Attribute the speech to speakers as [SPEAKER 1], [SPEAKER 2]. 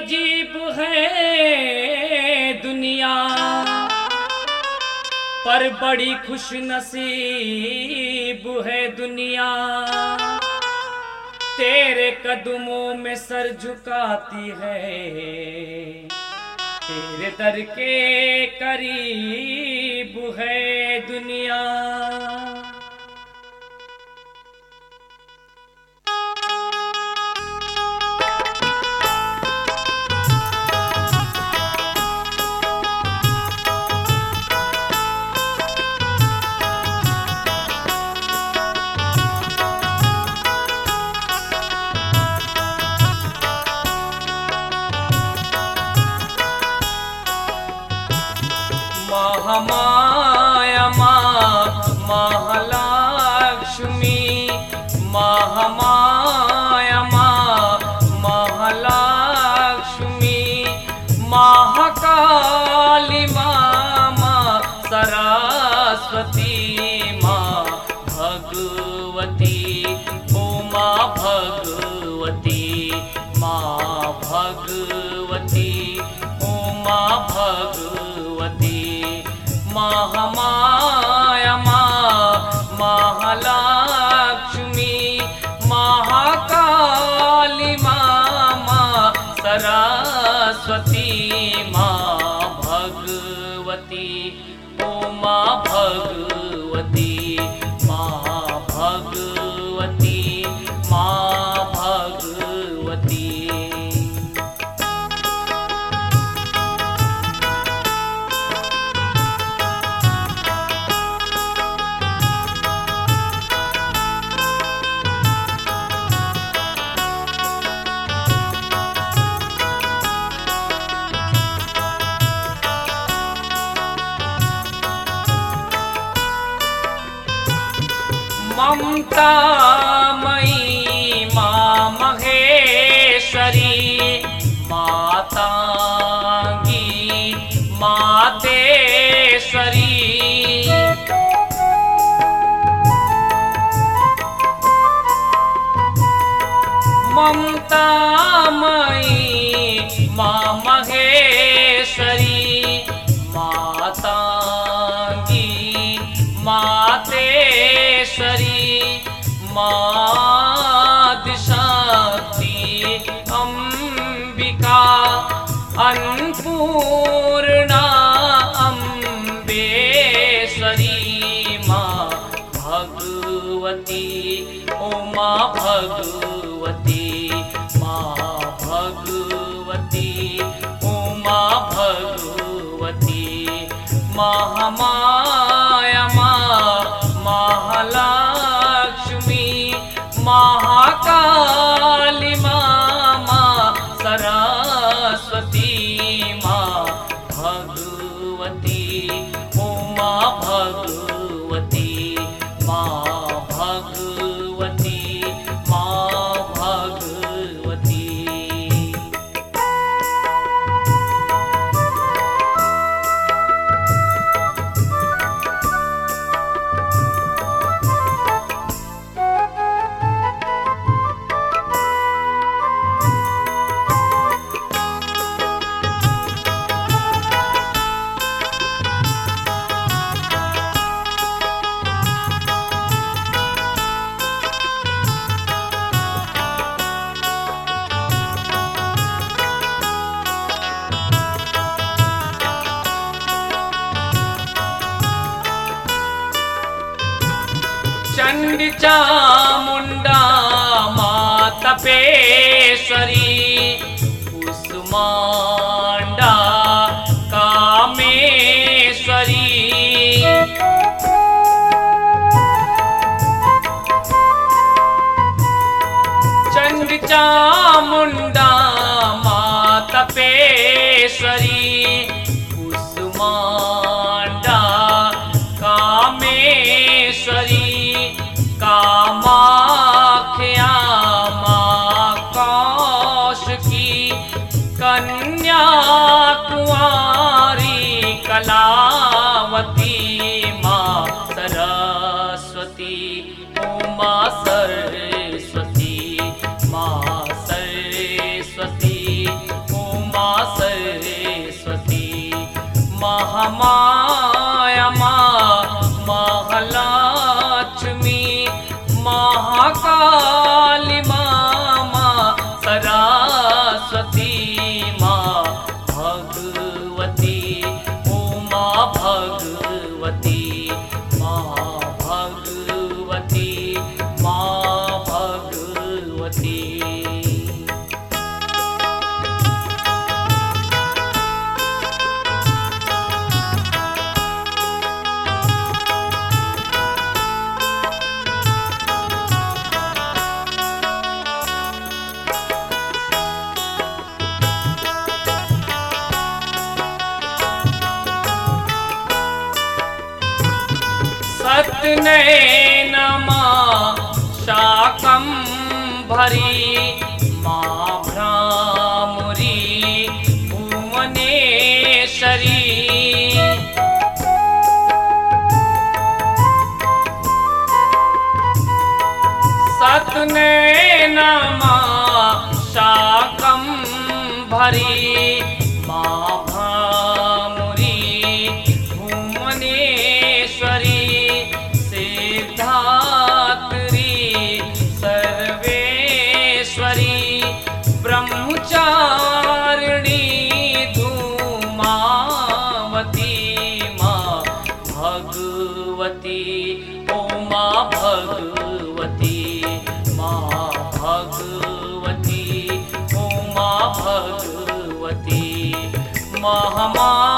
[SPEAKER 1] अजीब है दुनिया, पर बड़ी खुश नसीब है दुनिया। तेरे कदमों में सर झुकाती है, तेरे दर के करीब है दुनिया। महामाया महालक्ष्मी, महामाया महालक्ष्मी, महाकाली माँ सरस्वती, माँ भगवती, उमा भगवती, माँ भगवती, उमा भगवती। महामाया महालक्ष्मी, महाकाली माँ सरस्वती, माँ भगवती, उमा भगवती, माँ भगवती, माँ भगवती। ममता मयी माँ महेश्वरी, मातांगी मातेश्वरी। ममता मयी माँ महेश्वरी, मातांगी मातेश्वरी, मादिशक्ति अंबिका, अन्नपूर्णा अम्बेश्वरी, माँ भगवती, उमा भगवती, माँ भगवती, उमा भगवती। महामाया महालक्ष्मी, महाकाली माँ सरस्वती, माँ भगवती, उमा भगवती, माँ भगवती, माँ भगवती। चंडी चामुंडा माँ तपेश्वरी, कुसुमांडा कामेश्वरी। चंडी चामुंडा माँ तपेश्वरी, कुसुमांडा कामेश्वरी, कामाख्या माँ कौशिकी, कन्याकुमारी कलावती, माँ सरस्वती, उमा सरस्वती, माँ सरस्वती, महामाया महालक्ष्मी महाकाली माँ सरस्वती माँ भगवती उमा भगवती माँ भगवती माँ भगवती। सतनयन माँ शाकंभरी माँ भ्रामरी भुवनेश्वरी। सतनयन माँ शाकंभरी माँ भ्रामरी भुवनेश्वरी। सिद्धात्री सर्वेश्वरी ब्रह्मचारिणी धूमावती माँ भगवती उमा भगवती माँ भगवती उमा भगवती। महामाया